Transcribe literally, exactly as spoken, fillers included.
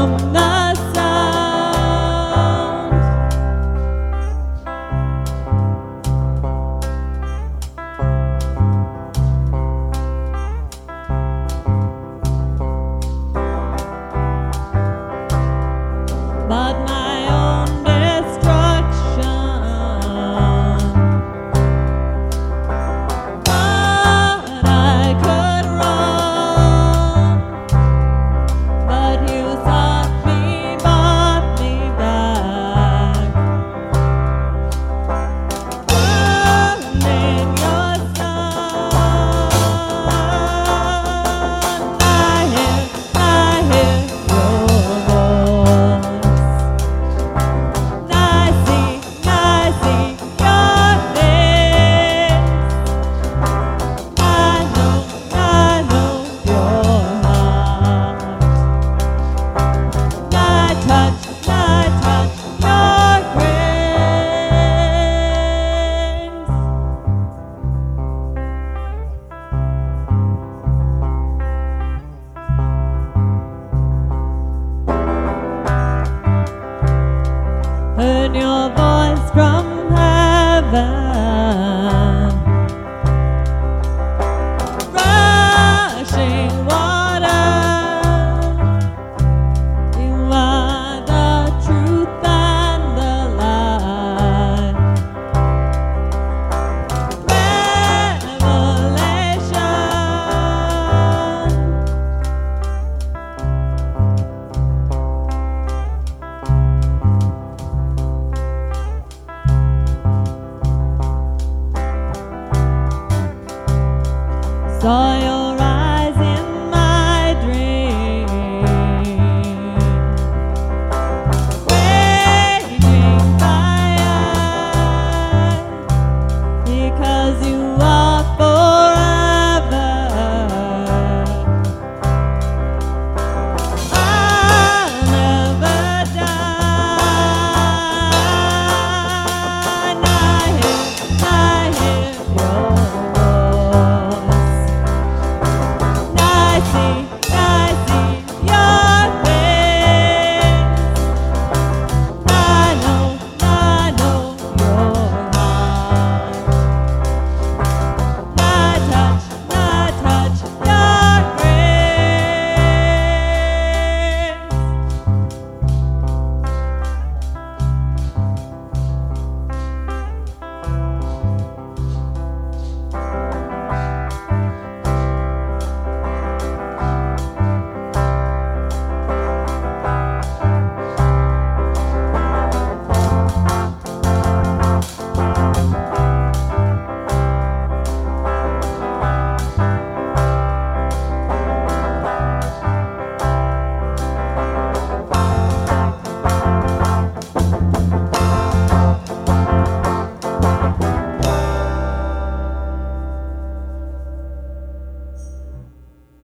from the sound. But my own destruction, but I could run, but you sought me, brought me back. Burn in your sun. I hear, I hear your voice. I see, I see your face. I know, I know your heart. I touch, I touch your grace. Heard your voice from heaven, rushing water. You are the truth and the light. Revelation. Saw your